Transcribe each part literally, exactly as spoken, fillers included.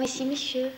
ici, monsieur.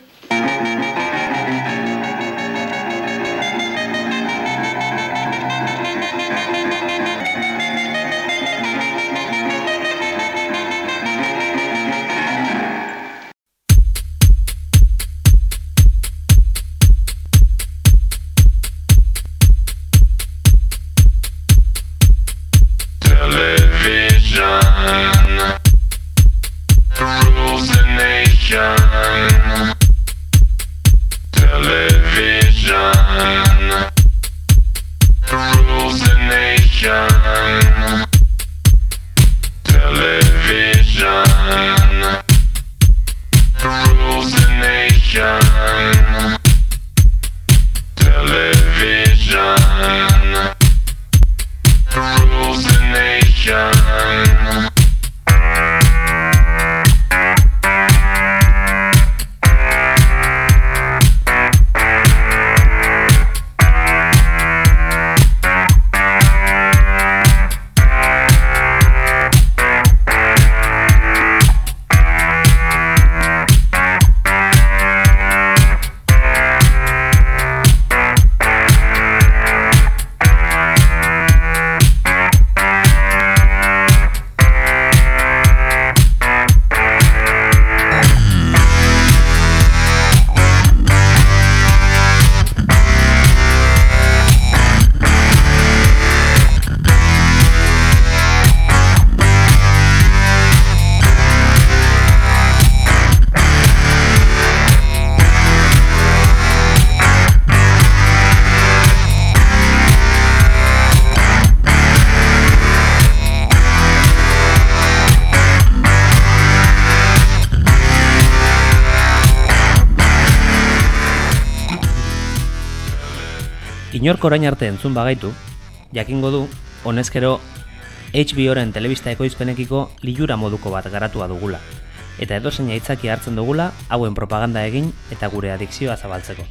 Inork orain arte entzun bagaitu, jakingo du, honezkero H B O-ren telebista ekoizpenekiko lilura moduko bat garatua dugula, eta edozein aitzaki hartzen dugula hauen propaganda egin eta gure adikzioa zabaltzeko.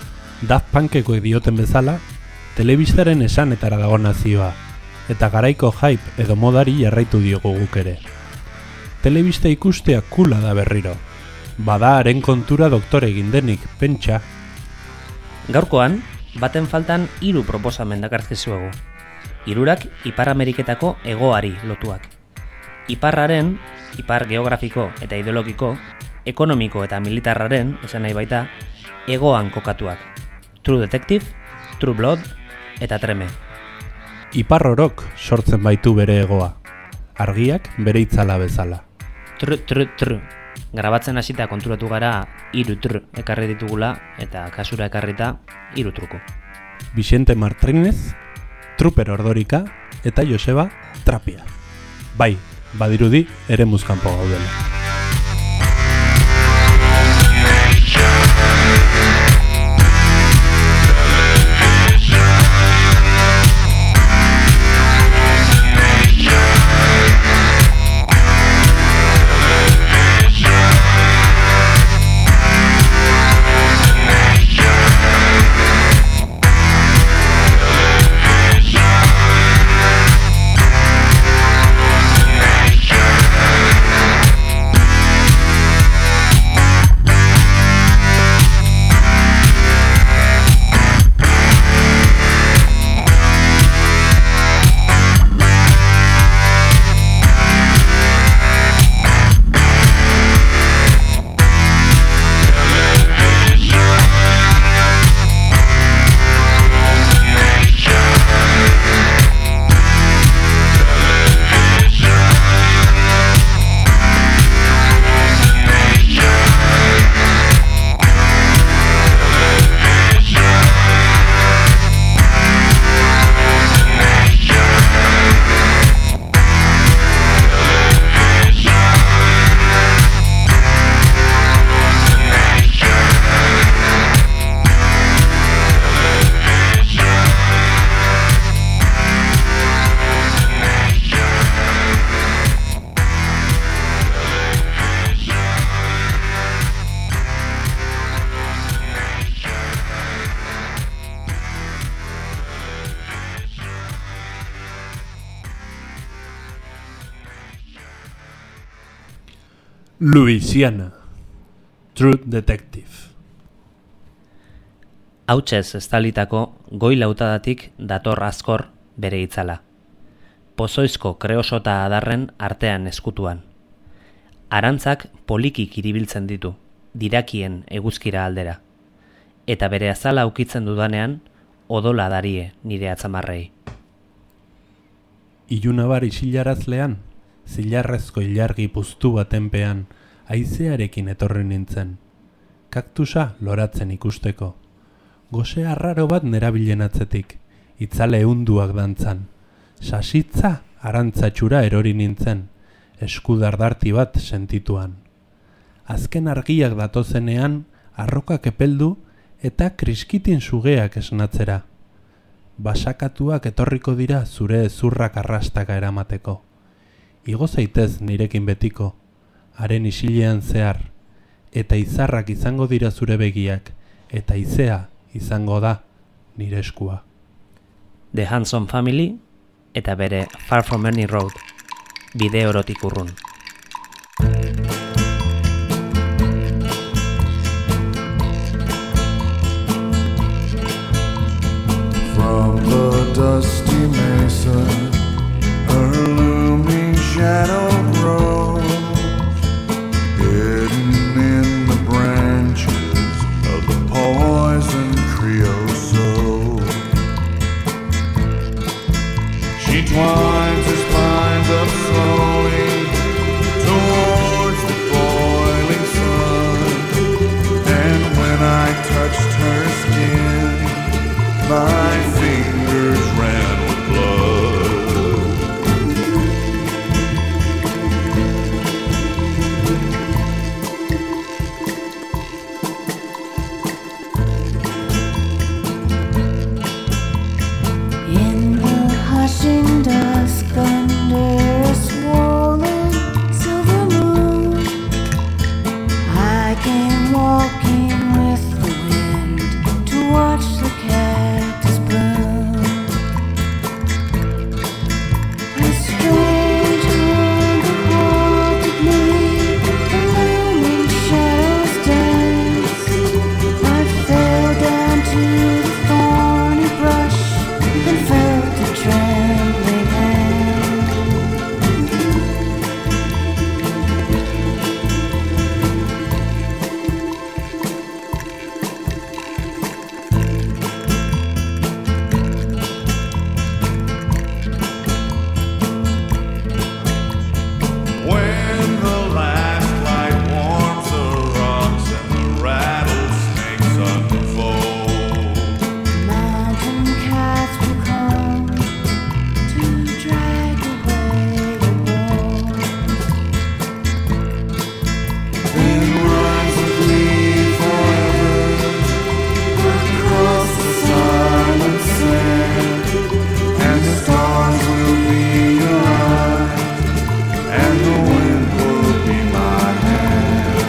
Daft Punkeko dioten bezala, telebistaren esanetara dago nazioa, eta garaiko hype edo modari jarraitu diogu guk ere. Telebista ikustea kula da berriro, bada haren kontura doktore egin denik, pentsa. Gaurkoan, baten faltan hiru proposamen dakartzizuegu. Hirurak Ipar Ameriketako hegoari lotuak. Iparraren, ipar geografiko eta ideologiko, ekonomiko eta militarraren, esan nahi baita, hegoan kokatuak. True Detective, True Blood eta Treme. Ipar orok sortzen baitu bere hegoa. Argiak bere itzala bezala. Tru, tru, tru. Grabatzen hasita konturatu gara hiru tr ekarri ditugula eta kasura ekarrita hiru truko. Vicente Martínez, Trooper Ordorika eta Joseba Trapia. Bai, badirudi ere muzkanpo gaudela. Louisiana. True Detective. Hautsez estalitako goi lautadatik dator azkor bere itzala. Pozoizko kreosota adarren artean eskutuan. Arantzak poliki kiribiltzen ditu, dirakien eguzkira aldera. Eta bere azala ukitzen dudanean, odola darie nire atzamarrei. Ilunabar isilarazlean, zilarrezko ilargi puztu batenpean, haizearekin etorri nintzen. Kaktusa loratzen ikusteko. Gose arraro bat nerabilen atzetik, itzale ehunduak dantzan. Sasitza arantzatxura erori nintzen, eskudardarti bat sentituan. Azken argiak datozenean, arrokak epeldu eta kriskitin sugeak esnatzera. Basakatuak etorriko dira zure ezurrak arrastaka eramateko. Igo zaitez nirekin betiko, haren isilean zehar, eta izarrak izango dira zure begiak, eta izea izango da nire eskua. The Hanson Family eta bere Far From Any Road, bide orotik urrun. From the dusty mesa, her looming shadow grows, hidden in the branches of the poison creosote. She twines her spines up slowly towards the boiling sun, and when I touched her skin, my fingers ran with blood. In the hushing dusk under a swollen silver moon, I came walking with the wind to watch the cactus bloom. A strange hunger haunted me, the looming shadows danced. I fell down to the thorny brush and felt a trembling hand. When the last light warms the rocks and the rattlesnakes unfold, Mountain cats will come to drag away the bones. then rise with me forever across the silent sand, and the stars will be your eyes, and the wind will be my hand.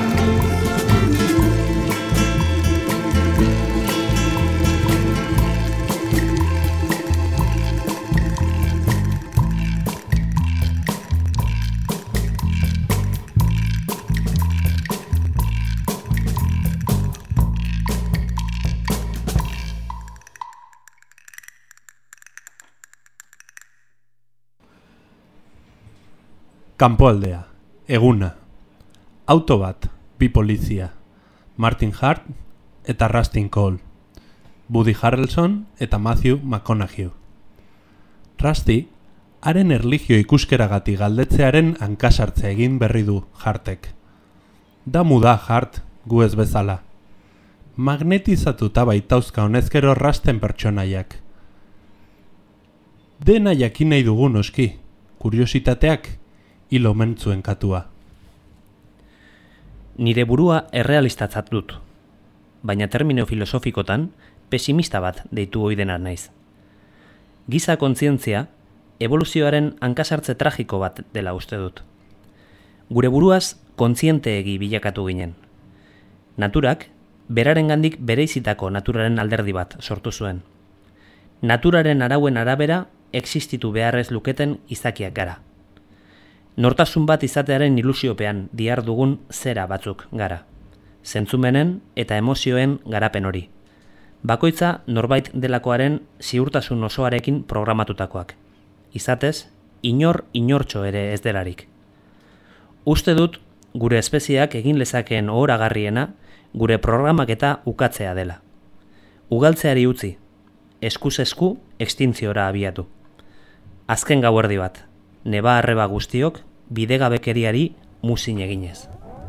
Kanpoaldea, eguna. Auto bat, bi polizia. Martin Hart eta Rustin Cole. Woody Harrelson eta Matthew McConaughey. Rusty, haren erlijio ikuskeragatik galdetzearen hankasartzea egin berri du Hartek. Damu da Hart, gu ez bezala. Magnetizatuta baitauzka honezkero Rusten pertsonaiak. Dena jakin nahi dugu noski, kuriositateak hilo mentzuen katua. Nire burua errealistatzat dut, baina termino filosofikotan pesimista bat deitu oidena naiz. Giza kontzientzia, evoluzioaren hankasartze tragiko bat dela uste dut. Gure buruaz kontzienteegi bilakatu ginen. Naturak, berarengandik bereizitako naturaren alderdi bat sortu zuen. Naturaren arauen arabera existitu beharrez luketen izakiak gara. Nortasun bat izatearen ilusiopean dihar dugun zera batzuk gara. zentzumenen eta emozioen garapen hori. Bakoitza norbait delakoaren ziurtasun osoarekin programatutakoak. Izatez, inor inortxo ere ez delarik. Uste dut, gure espezieak egin lezakeen ohoragarriena gure programaketa ukatzea dela. Ugaltzeari utzi, eskuz esku extintziora abiatu. Azken gauerdi bat, neba arreba guztiok bidegabekeriari muzin eginez.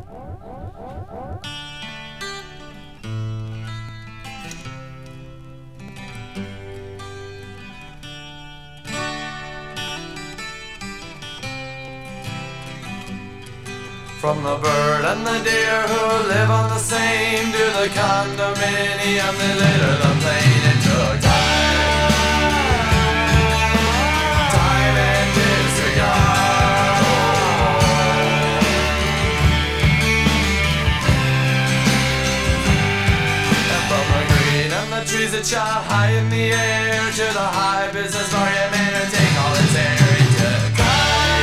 From the bird and the deer who live on the same to the condominium that litter the plain, it took time, time and disregard. And from the green and the trees that shot high in the air to the high business market man who take all its air, it took time.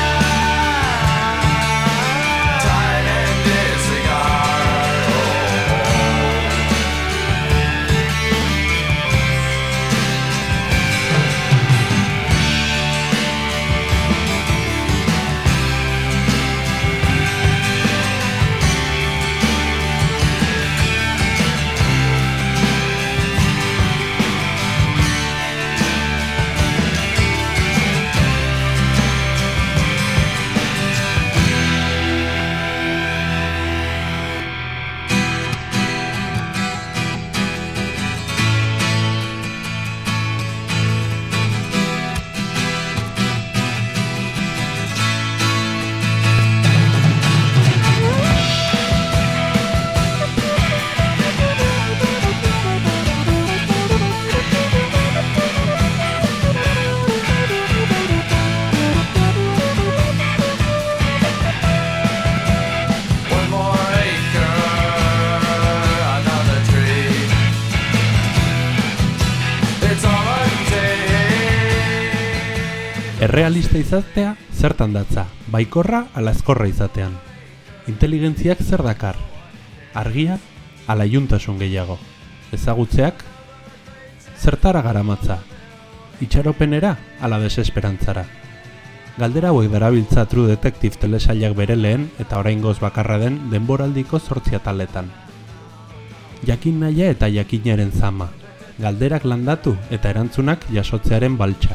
Errealista izatea zertan datza, baikorra ala ezkorra izatean. Inteligentziak zer dakar? Argia ala iluntasun gehiago. Ezagutzeak zertara garamatza? Itxaropenera ala desesperantzara? Galdera hauek darabiltza True Detective telesailak bere lehen eta oraingoz bakarra den denboraldiko zortzi ataletan. Jakin nahia eta jakinaren zama, galderak landatu eta erantzunak jasotzearen baltsa.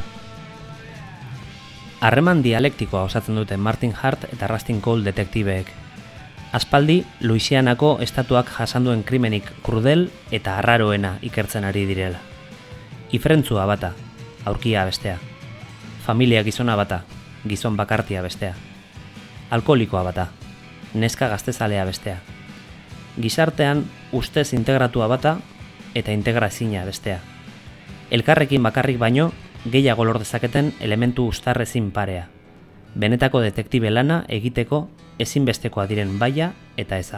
Harreman dialektikoa osatzen dute Martin Hart eta Rustin Cole detektibeek. Aspaldi, Louisianako estatuak jasanduen krimenik krudel eta arraroena ikertzen ari direla. Ifrentzua bata, aurkia bestea. Familia gizona bata, gizon bakartia bestea. Alkoholikoa bata, neska gaztezalea bestea. Gizartean ustez integratua bata eta integrazina bestea. Elkarrekin bakarrik baino, gehiago lor dezaketen elementu uztarrezin parea. Benetako detektibe lana egiteko ezinbestekoa diren baia eta eza.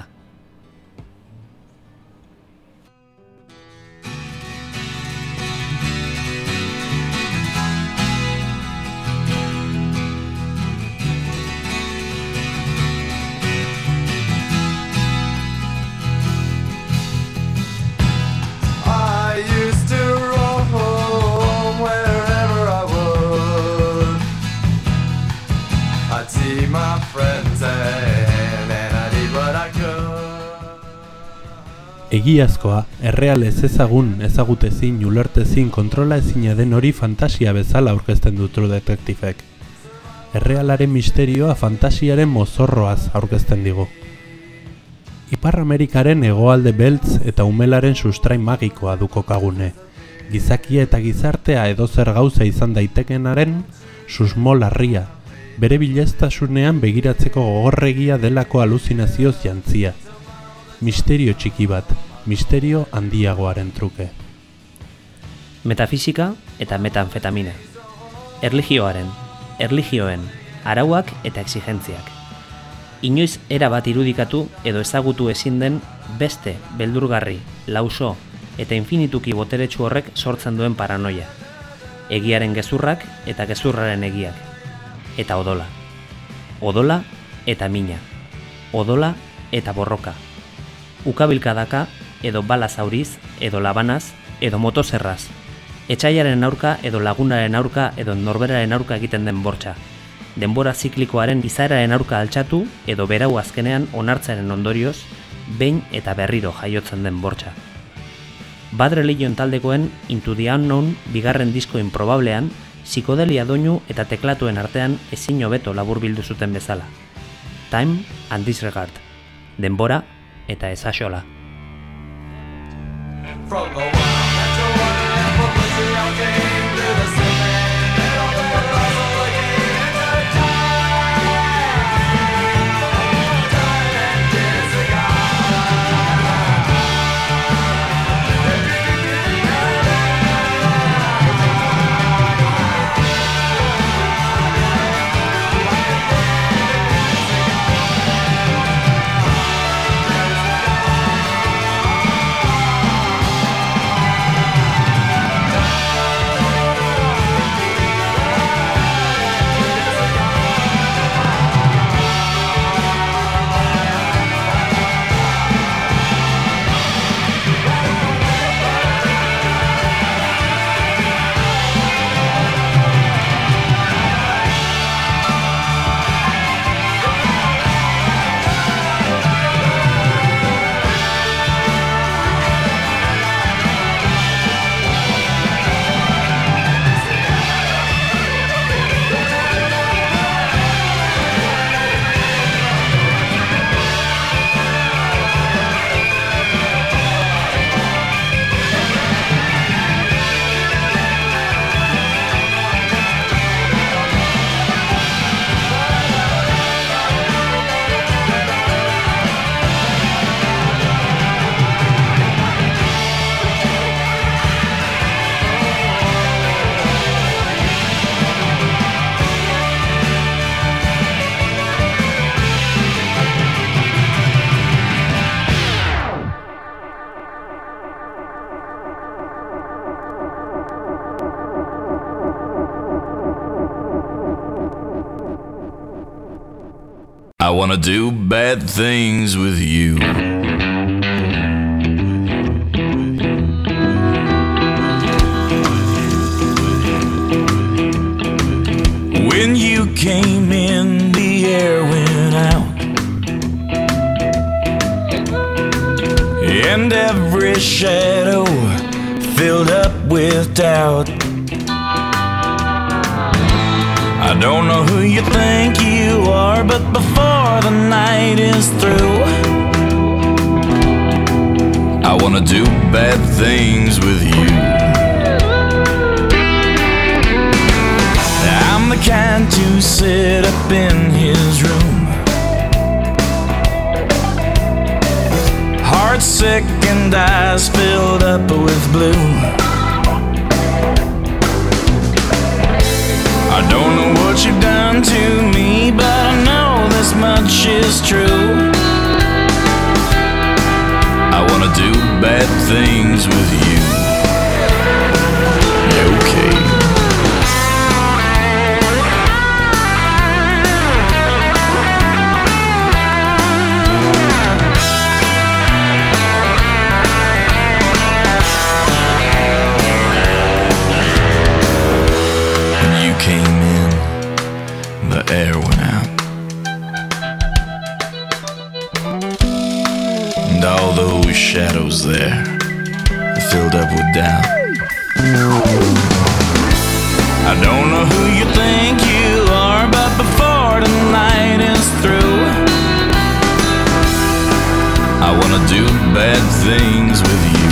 I used to roam wherever I would. I'd see my friends and, and I'd eat what I could. Egiazkoa, errealez ezagun, ezagutezin, ulertezin, kontrola ezina den hori fantasia bezala aurkezten du True Detectivek. Errealaren misterioa fantasiaren mozorroaz aurkezten digu. Ipar Amerikaren hegoalde beltz eta umelaren sustrai magikoa du kokagune. Gizakia eta gizartea edozer gauza izan daitekenaren susmo larria, bere bileztasunean begiratzeko gogorregia delako aluzinazioz jantzia. Misterio txiki bat, misterio handiagoaren truke. Metafisika eta metanfetamina. Erlijioaren, erlijioen, arauak eta exigentziak. Inoiz era bat irudikatu edo ezagutu ezin den beste beldurgarri, lauso eta infinituki boteretsu horrek sortzen duen paranoia. Egiaren gezurrak eta gezurraren egiak. Eta odola. Odola eta mina. Odola eta borroka. ukabilkadaka, edo bala zauriz, edo labanaz, edo motoserraz. Etxaiaren aurka edo lagunaren aurka edo norberaren aurka egiten den bortxa. Denbora ziklikoaren izaeraren aurka altxatu edo berau azkenean onartzaren ondorioz, behin eta berriro jaiotzen den bortxa. Bad Religion taldekoen Into the Unknown bigarren disko improbablean, psikodelia doinu eta teklatuen artean ezin hobeto laburbildu zuten bezala. Time and Disregard. Denbora eta ezaxola. From the wild metro wonderland publicity I came to the cement and all the puzzle again into time, time and I wanna do bad things with you. When you came in, the air went out, and every shadow filled up with doubt. I don't know who you think you are, but before the night is through, I wanna do bad things with you. I'm the kind to sit up in his room, heart sick and eyes filled up with blue. I don't know what you've done to me, but I know this much is true. I wanna do bad things with you. Okay. Came in, the air went out, and all those shadows there filled up with doubt. I don't know who you think you are, but before the night is through, I wanna do bad things with you.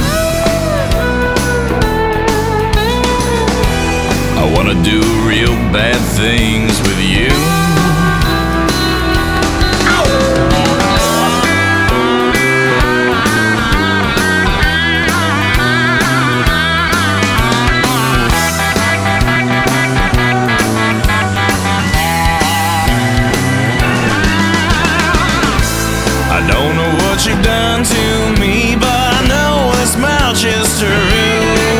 I wanna do real bad things with you. I don't know what you've done to me, but I know this much is true.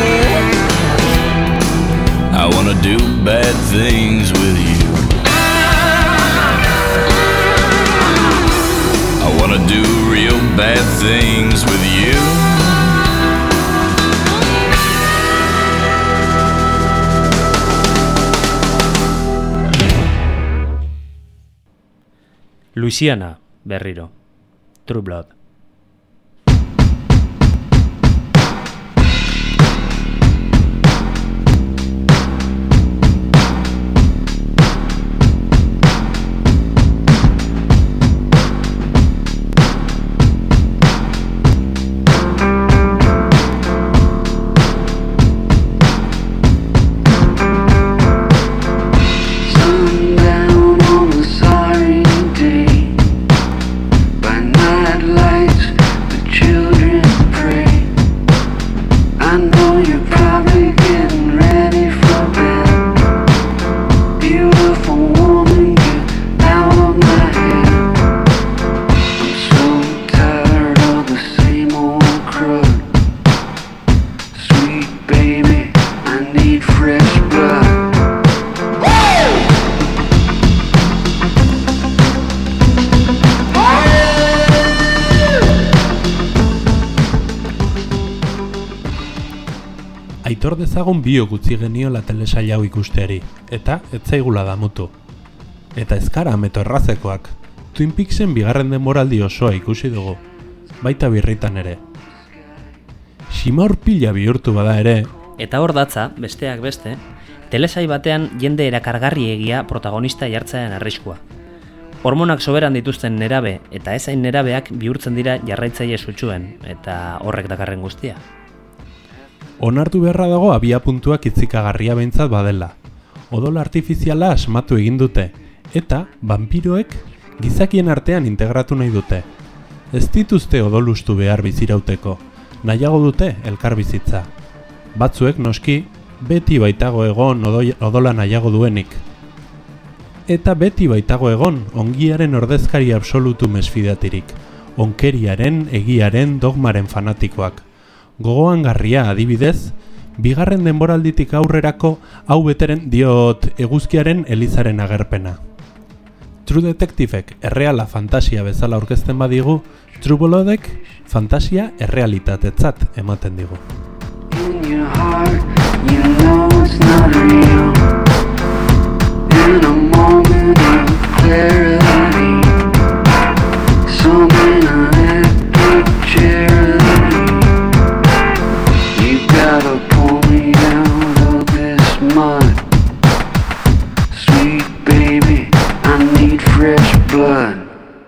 I wanna do bad things with you. I wanna do real bad things with you. Louisiana, berriro. True Blood. Sundown on a sorry day. By night lights, the children pray. I know you're probably getting ready for bed. Beautiful woman, get out of my head. I'm so tired of the same old crud. Sweet baby, I need fresh blood. Aitor dezagun biok utzi geniola telesail hau ikusteari, eta ez zaigula damutu. Eta ezkara ameto errazekoak, Twin Peaksen bigarren denboraldi osoa ikusi dugu, baita birritan ere. Simaur pila bihurtu bada ere, Eta hor datza, besteak beste, telesai batean jende erakargarri egia protagonista jartzearen arriskua. Hormonak soberan dituzten nerabe eta ezain nerabeak bihurtzen dira jarraitzaile sutsuen, eta horrek dakarren guztia. onartu beharra dago abia puntuak itzikagarria behintzat badela. Odol artifiziala asmatu egin dute, eta vampiroek gizakien artean integratu nahi dute. Ez dituzte odolustu behar bizirauteko, nahiago dute elkar bizitza. Batzuek noski, beti baitago egon odoi- odola nahiago duenik. Eta beti baitago egon ongiaren ordezkari absolutu mesfidatirik, onkeriaren, egiaren, dogmaren fanatikoak. Gogoan garria adibidez, bigarren denboralditik aurrerako hau beteren diot eguzkiaren elizaren agerpena. True Detectivek erreala fantasia bezala aurkezten badigu, True Bloodek fantasia errealitatetzat ematen digu. In your heart, you know it's not real. In a moment of clarity, some in an epic charity. You gotta pull me out of this mud. Sweet baby, I need fresh blood.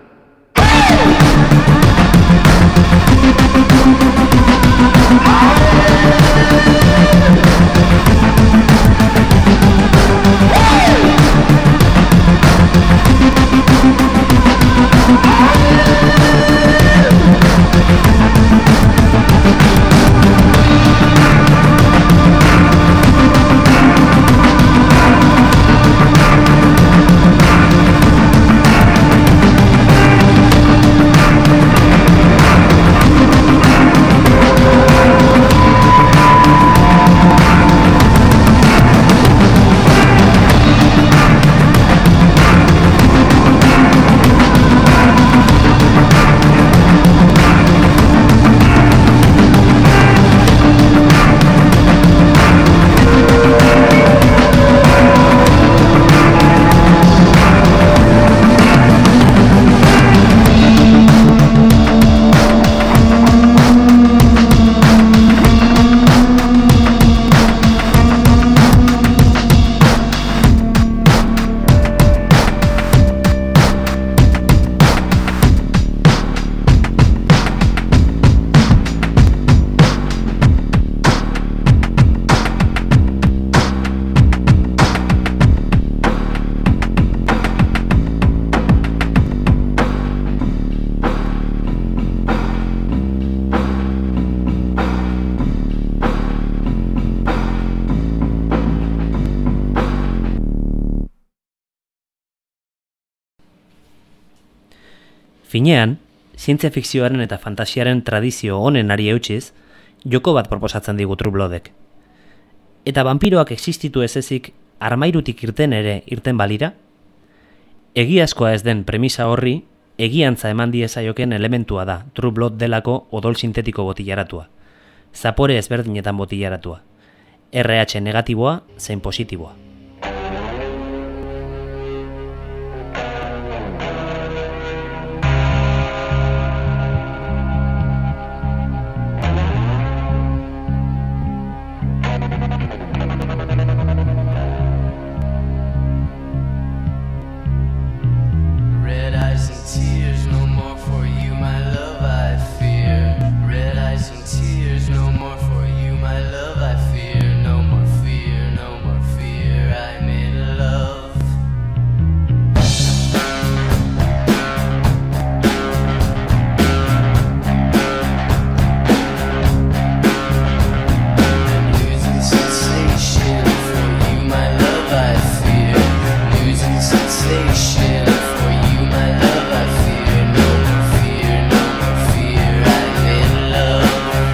Finean, zientzia fikzioaren eta fantasiaren tradizio honen ari eutxiz, joko bat proposatzen digu True Bloodek. Eta vampiroak existitu ez ezik armairutik irten ere irten balira? Egiazkoa ez den premisa horri, egiantza eman diezaioken elementua da, True Blood delako odol sintetiko botillaratua. Zapore ezberdinetan botillaratua. R H negatiboa zein positiboa. Red eyes and tears, no more for you, my love, I fear. Red eyes and tears, no more for you, my love, I fear. No more fear, no more fear, I'm in love. I'm losing sensation for you, my love, I fear. Losing sensation for you, my love, I fear. No more fear, no more fear, I'm in love.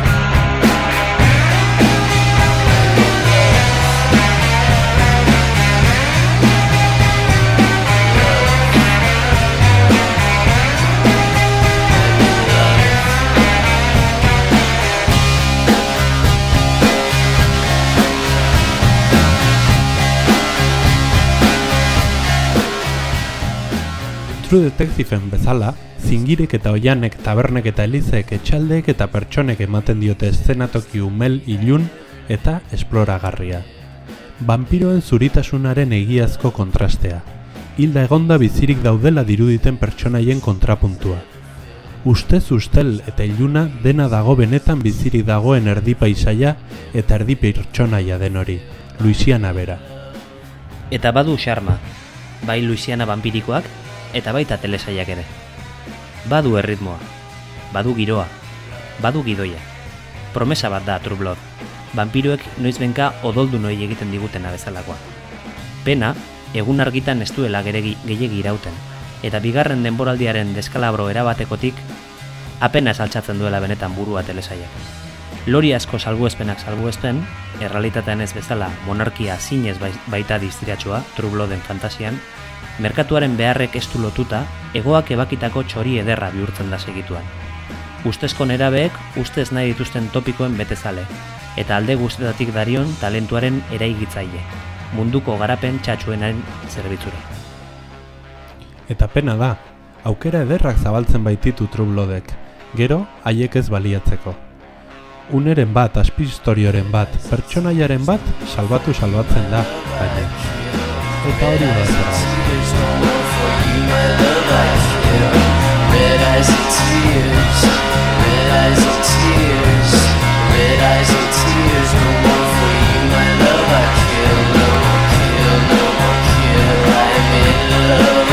True Detectiveen bezala, zingirek eta oianek, tabernek eta elizek, etxaldeek eta pertsonek ematen diote eszenatoki umel, ilun eta esploragarria. Vampiroen zuritasunaren egiazko kontrastea. Hilda egonda bizirik daudela diruditen pertsonaien kontrapuntua. Ustez ustel eta iluna dena dago benetan bizirik dagoen erdi paisaia eta erdi pertsonaia den hori, Louisiana bera. Eta badu xarma, bai Louisiana vampirikoak, eta baita telesaiak ere. Badu erritmoa, badu giroa, badu gidoia. Promesa bat da True Blood, vampiroek noizbenka odoldu noi egiten digutena bezalakoa. Pena, egun argitan ez duela geregi gehiegi irauten, eta bigarren denboraldiaren deskalabro erabatekotik apenas altxatzen duela benetan burua telesaiak. Lori asko salbuespenak salbuespen, errealitatean ez bezala monarkia zinez baita distiratsua True Blooden fantasian, merkatuaren beharrek estu lotuta, egoak ebakitako txori ederra bihurtzen da segituan. Ustezko nerabeek ustez nahi dituzten topikoen betezale, eta alde guztetatik darion talentuaren eraigitzaile, munduko garapen txatxuenaren zerbitzura. Eta pena da, aukera ederrak zabaltzen baititu True Bloodek, gero haiek ez baliatzeko. Uneren bat, azpistorioren bat, pertsonaiaren bat, salbatu salbatzen da, baina. Eta hori da zera. Red eyes and tears, red eyes and tears, red eyes and tears, no more for you, my love, I kill, no more kill, no more kill, I'm in love.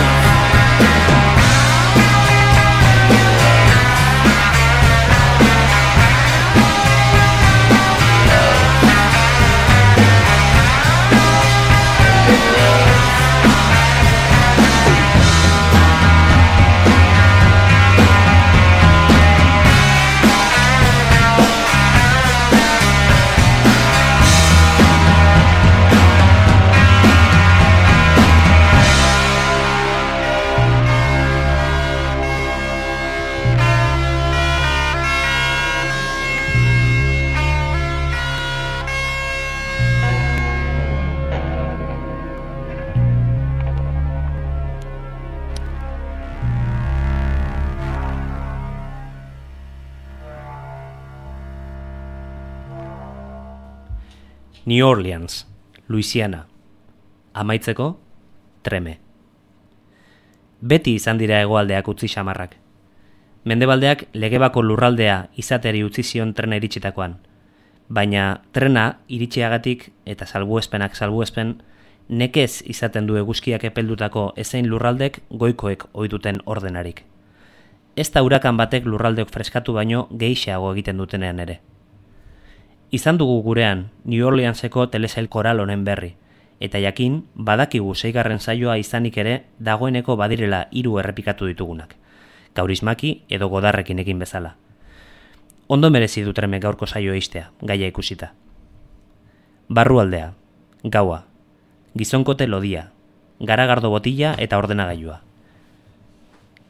New Orleans, Louisiana. Amaitzeko, treme. Beti izan dira hegoaldeak utzi xamarrak. Mendebaldeak legebako lurraldea izateri utzi zion trena iritsitakoan. Baina trena iritsiagatik eta salbuespenak salbuespen, nekez izaten du eguzkiak epeldutako ezein lurraldek goikoek ohituten ordenarik. Ez da hurakan batek lurraldeok freskatu baino gehixeago egiten dutenean ere. Izan dugu gurean New Orleanseko telesail koral honen berri, eta jakin badakigu seigarren saioa izanik ere dagoeneko badirela hiru errepikatu ditugunak, kaurismaki edo godarrekin egin bezala. Ondo merezi du treme gaurko saioa istea, gaia ikusita. Barrualdea, gaua, gizonkote lodia, garagardo botila eta ordenagailua.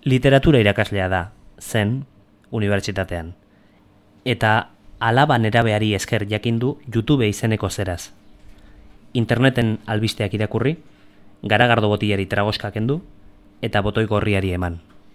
Literatura irakaslea da, zen, unibertsitatean. Eta alaba nerabeari esker jakindu YouTube izeneko zeraz. Interneten albisteak irakurri, garagardo botilari tragoska kendu, eta botoi gorriari eman.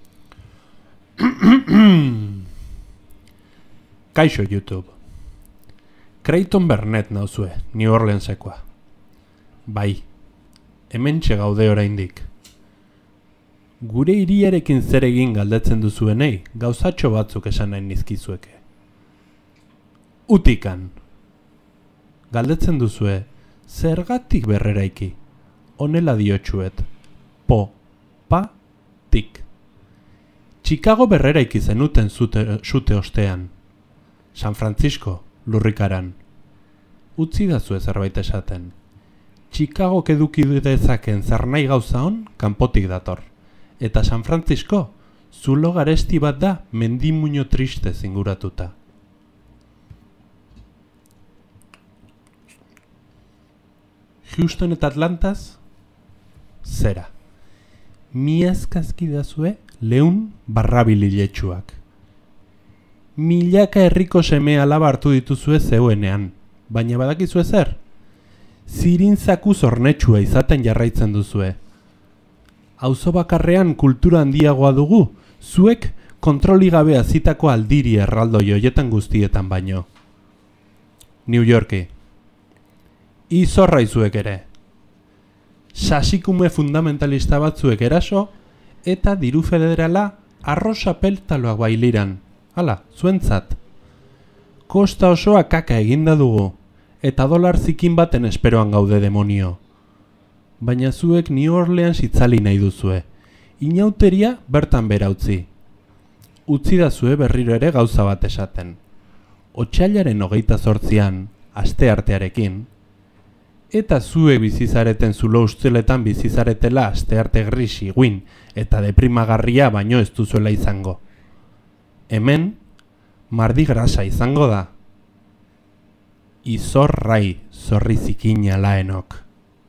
Kaixo YouTube. Creighton Burnett nauzue, New Orleansekoa. Bai, hementxe gaude oraindik. Gure hiriarekin zer egin galdetzen duzuenei, gauzatxo batzuk esan nahi nizkizueke. Utikan. Galdetzen duzue, zergatik berreraiki? Honela diotsuet. Po, pa, tik. Chicago berreraiki zenuten zute, zute ostean. San Francisco, lurrikaran. Utzi dazue zerbait esaten. Chicago eduki dezaken zer nahi gauza hon, kanpotik dator. Eta San Francisco, zulo garesti bat da mendimuño triste zinguratuta. Houston eta Atlantaz, zera. Miazkazki dazue leun barrabililetsuak. Milaka herriko seme alaba hartu dituzue zeuenean, baina badakizue zer? Zirinzaku zornetsua izaten jarraitzen duzue. Auzo bakarrean kultura handiagoa dugu, zuek kontroli gabe azitako aldiri erraldoi hoietan guztietan baino. New Yorki. Izorra izuek ere. Sasikume fundamentalista batzuek eraso, eta diru federala arrosa peltaloak bailiran. Hala, zuentzat. Kosta osoa kaka eginda dugu, eta dolar zikin baten esperoan gaude demonio. Baina zuek New Orleans itzali nahi duzue. Inauteria bertan bera utzi. Utzi dazue berriro ere gauza bat esaten. Otsailaren hogeita zortzian, aste artearekin, eta zuek bizizareten zulo usteletan bizizaretela aste arte grisi, guin, eta deprimagarria baino ez duzuela izango. Hemen, Mardi Grasa izango da. Izorrai zorri zikina laenok.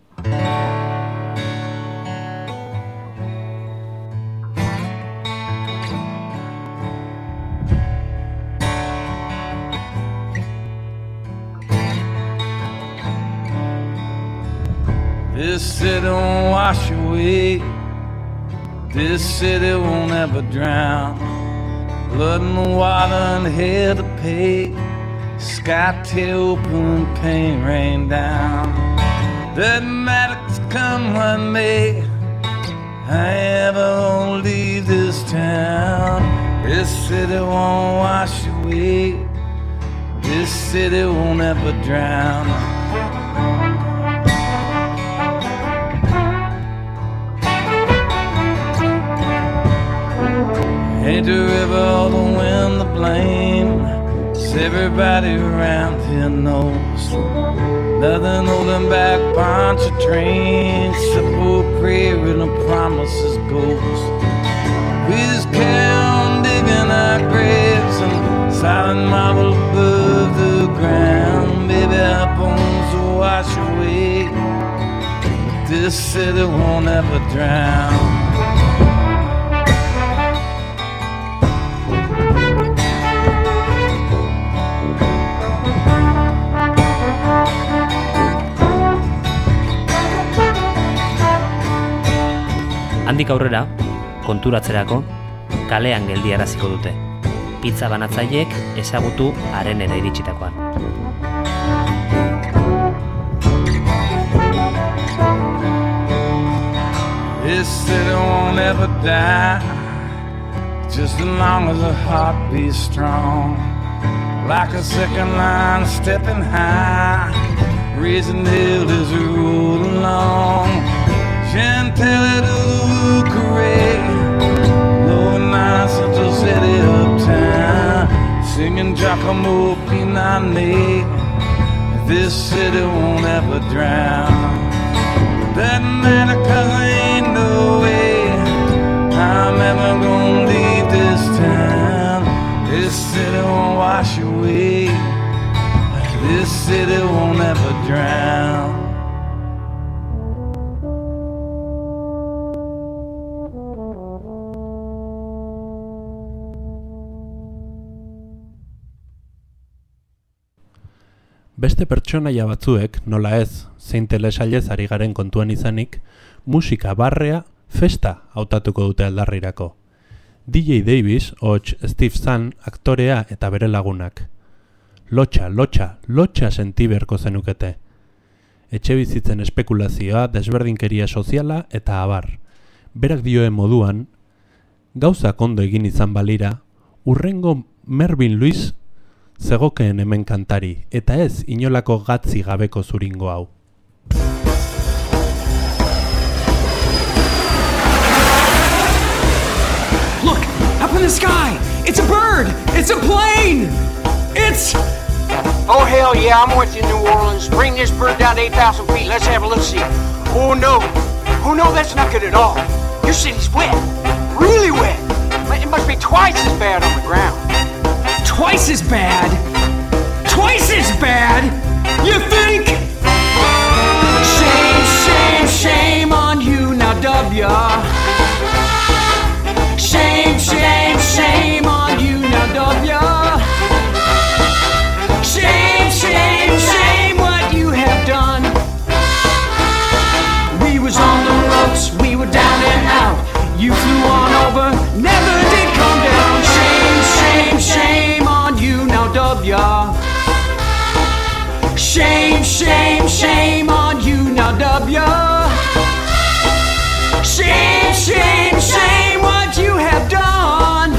This city won't wash away. This city won't ever drown. Blood in the water and hell to pay. Sky tear open, pain rain down. Doesn't matter to come one day. I ever won't leave this town. This city won't wash away. This city won't ever drown. Ain't the river or the wind to blame? 'Cause everybody around here knows nothing holding back bunch of trains except for a prayer and a promise's ghost. We just carry on digging our graves and silent marble above the ground. Maybe our bones will wash away, but this city won't ever drown. Handik aurrera, konturatzerako, kalean geldiaraziko dute. Pizza banatzaileek ezagutu harenera iritsitakoan. This city won't ever die, just as long as the heart beats strong. Like a second line stepping high, raising hell as we roll along. Chantilly to Corée, low nights Central City uptown, singing Giacomo Pinani. This city won't ever drown. Doesn't matter 'cause there ain't no way I'm ever gonna leave this town. This city won't wash away. This city won't ever drown. Beste pertsonaia batzuek, nola ez, zein telesailez ari garen kontuan izanik, musika barrea festa hautatuko dute aldarrirako. D J Davis, hots Steve Zahn, aktorea eta bere lagunak. Lotxa, lotxa, lotxa senti beharko zenukete. Etxe bizitzen espekulazioa, desberdinkeria soziala eta abar. Berak dioen moduan, gauzak ondo egin izan balira, urrengo Mervyn Lewis zegokeen hemen kantari, eta ez inolako gatzi gabeko zuringo hau. Look, up in the sky! It's a bird! It's a plane! It's... Oh, hell yeah, I'm with you, New Orleans. Bring this bird down to eight thousand feet. Let's have a look see. Oh, no. Oh, no, that's not good at all. Your city's wet. Really wet. It must be twice as bad on the ground. Twice as bad? Twice as bad? You think? Shame, shame, shame on you, now W. Shame, shame, shame on you, now W. Shame, shame, shame what you have done. We was on the ropes, we were down and out. You flew on over, never did come down. Shame, shame, shame on you, now W. Shame, shame, shame on you, now W. Shame, shame, shame what you have done.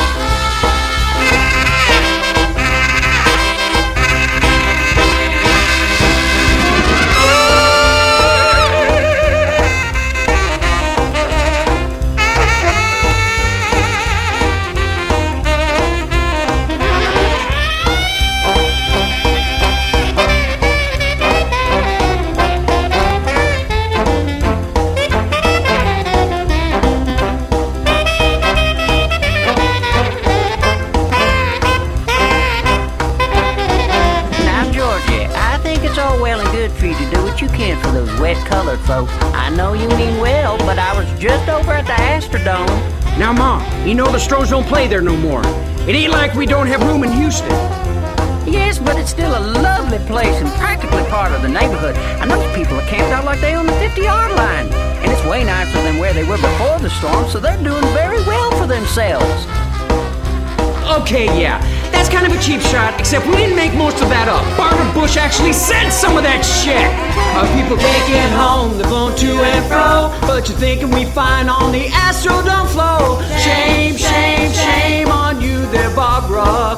Wet-colored folks. I know you mean well, but I was just over at the Astrodome. Now, Mom, you know the Stros don't play there no more. It ain't like we don't have room in Houston. Yes, but it's still a lovely place and practically part of the neighborhood. I know people are camped out like they own the fifty-yard line. And it's way nicer than where they were before the storm, so they're doing very well for themselves. Okay, yeah, that's kind of a cheap shot, except we didn't make most of that up. Barbara Bush actually said some of that shit. Our people can't get home, they're blown to and fro, but you're thinking we fine on the Astrodome flow. Shame, shame, shame on you there, Barbara.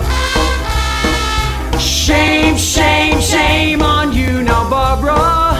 Shame, shame, shame on you now, Barbara.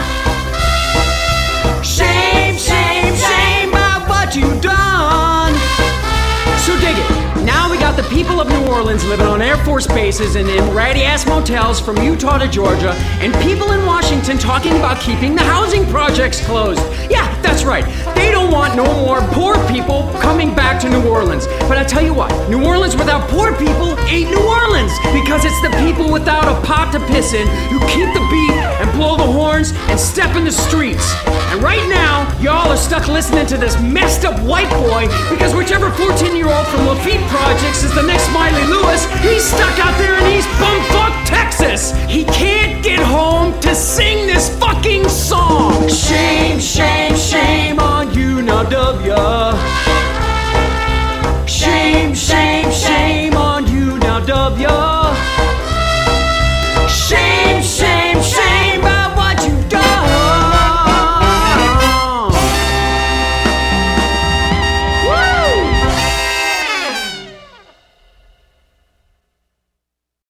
Shame, shame, shame about what you've done. So dig it. Now we got the people of New Orleans living on Air Force bases and in ratty-ass motels from Utah to Georgia, and people in Washington talking about keeping the housing projects closed. Yeah, that's right. They don't want no more poor people coming back to New Orleans. But I tell you what, New Orleans without poor people ain't New Orleans, because it's the people without a pot to piss in who keep the beat and blow the horns and step in the streets. And right now, y'all are stuck listening to this messed up white boy because whichever fourteen-year-old from Lafitte Projects is the next Miley Lewis, he's stuck out there in East Bumfuck, Texas. He can't get home to sing this fucking song. Shame,